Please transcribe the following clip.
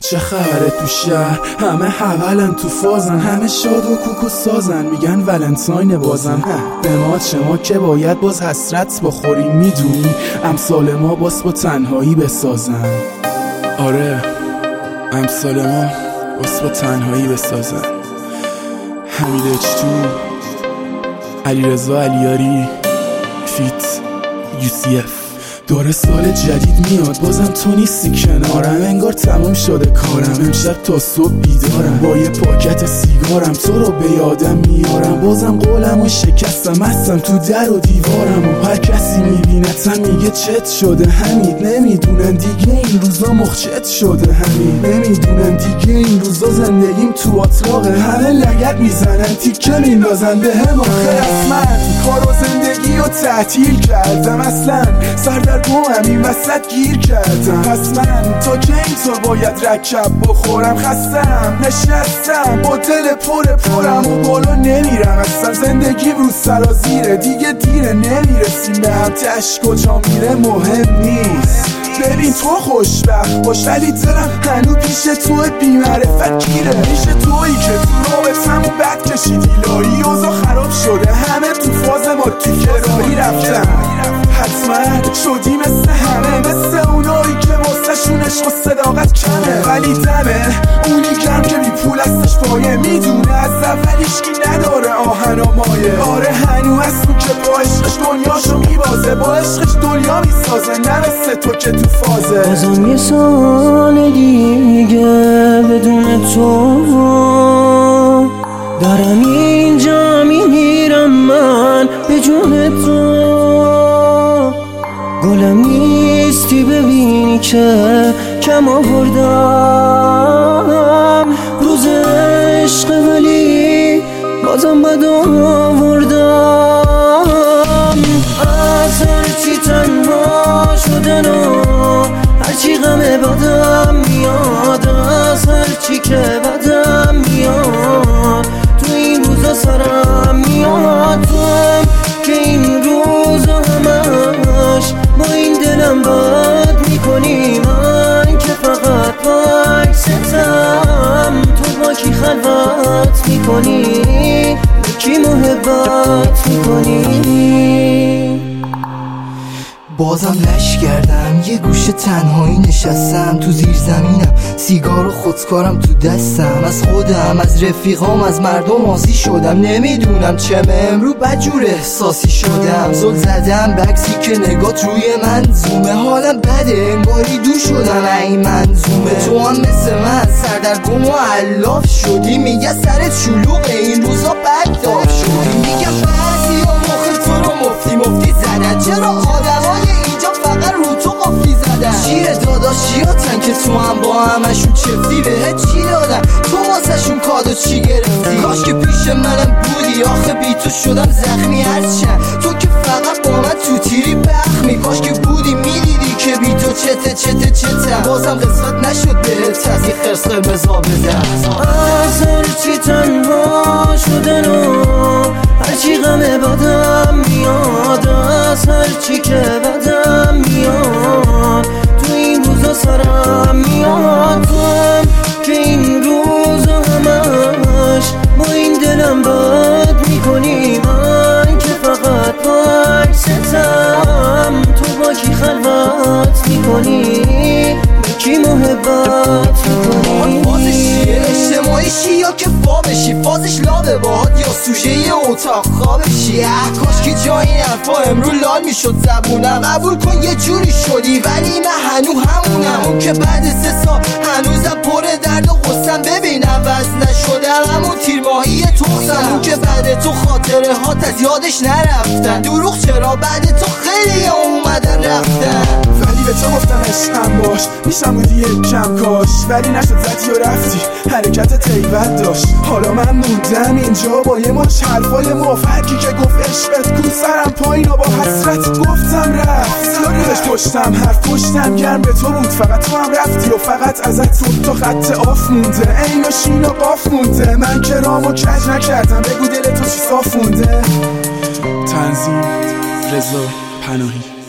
چه خبره تو شهر؟ همه حولن تو فازن، همه شاد و کوک و سازن، میگن ولنتاین بازن. به ما چه، ما که باید باز حسرت بخوریم، میدونی امثال ما باز با تنهایی بسازن. آره امثال ما باز با تنهایی بسازن. حمید اچتو، علیرضا علیاری، فیت UCF. دور سال جدید میاد بازم تو نیستی کنارم، انگار تموم شده کارم، امشب تا صبح بیدارم، با یه پاکت سیگارم تو رو به یادم میارم، بازم قولم و شکستم، هستم تو در و دیوارم، و هر کسی میبینتم میگه چت شده حمید، نمیدونن دیگه این روزا مخچت شده حمید، نمیدونن دیگه این روزا زندگیم تو اتاقه، همه لگد میزنن تیکه میندازن به هم. آخه رسما کار و زندگی رو تعطیل کردم، اصلا سر در گوهم این وسط گیر کردم، پس من تا که اینطور باید رکب بخورم، خستم نشستم با دل پرم و بالا نمیرم، اصلا زندگیم رو سرازیره، دیگه دیره نمیرسیم به هم، تش کجا میره مهم نیست، ببین تو خوشبخت باش ولی دلم هنو پیش تو بی‌معرفت گیره، پیش تویی که تو رابطمون بد کشیدی لایی، اوضاع خراب شده همه تو فاز ما تیکرایی رفتن، حتما شدی مثل همه، مثل اونایی که واسه شون عشق و صداقت کمه، ولی دمه اونی گرم که بی پول هستش پایه، میدونه از اول هیچکی نداره آهن و مایه، آره هنو هست اون که با عشقش دنیاشو میبازه، با عشقش دنیا میسازه، نه مثل تو که تو فازه. بازم یه سال دیگه بدون تو دارم اینجا میمیرم من به جون تو، گلم نیستی ببینی که کم آوردم، روز عشق ولی بازم بد آوردم، از هرچی تنها شدن و هرچی غم بدم میاد، از هرچی که بدم میاد تو این روزا سرم میاد، توام که این روزا همش با این دلم بد میکنی، من که فقط با عکستم، تو با کی خلوت میکنی، به کی محبت میکنی. بازم لش کردم یه گوشه تنهایی نشستم، تو زیر زمینم سیگار و خودکارم تو دستم، از خودم از رفیقام از مردم آزی شدم، نمیدونم چمه امرو بدجور احساسی شدم، زل زدم بکسی که نگات روی منظومه، حالم بده انگاری دور شدم این منظومه، تو هم مثل من سردرگم و علاف شدی، میگه سرت شلوغه این روزا بدداف شدی، میگم بعضی ها مخ تو رو مفتی زدن، چرا آدمای اینجا فقط رو تو قفلی زدن، شیر داداشیاتن که تو هم با همشون چفتی، بهت چی دادن تو واسه شون کادو چی گرفتی، کاش که پیش منم بودی آخه بی تو شدم زخمی هرچند، تو که فقط با من تو تیری بخمی، کاش که بودی میدیدی که بی تو چته بازم قسمت نشد بهت از این خرس قرمزا بزن، از هرچی تنها شدن و هرچی غم بدم میاد، از هرچی که بدم میاد تو این روزا سرم میاد، توام که این روزا همش با این دلم بد میکنی، من که فقط با عکستم، تو با کی خلوت میکنی، به کی محبت میکنی. فازش اجتماعیشی یا که فابشی، فازش لابه باهات یا سوژه یه اتاق خوابشی، کاش که جای این حرفا امرو لال میشد زبونم، قبول کن یه جوری شدی ولی من هنو همونم، اون که بعد 3 سال هنوزم پر درد و غصم، ببین عوض نشدم همون تیرماهی تختم، اون که بعد تو خاطره هات از یادش نرفتن، دروغ چرا بعد تو خیلی اومدن رفتن، ولی به تو گفتم عشقم باش میشم بودی یک کم کاش، ولی نشد زدی و رفتی حرکت تیبت داشت، حالا من موندم اینجا با یه مش حرفای مفرکی که گفت عشقت کو، سرم پایین و با حسرت گفتم رفت، یادش پشتم حرف پشتم گرم به تو بود، فقط تو هم رفتی و فقط ازت تو خط آف مونده، عین و شین و قاف مونده، من که رامو کج نکردم بگو دل تو چی صاف مونده. تنظیم رضا پناهی.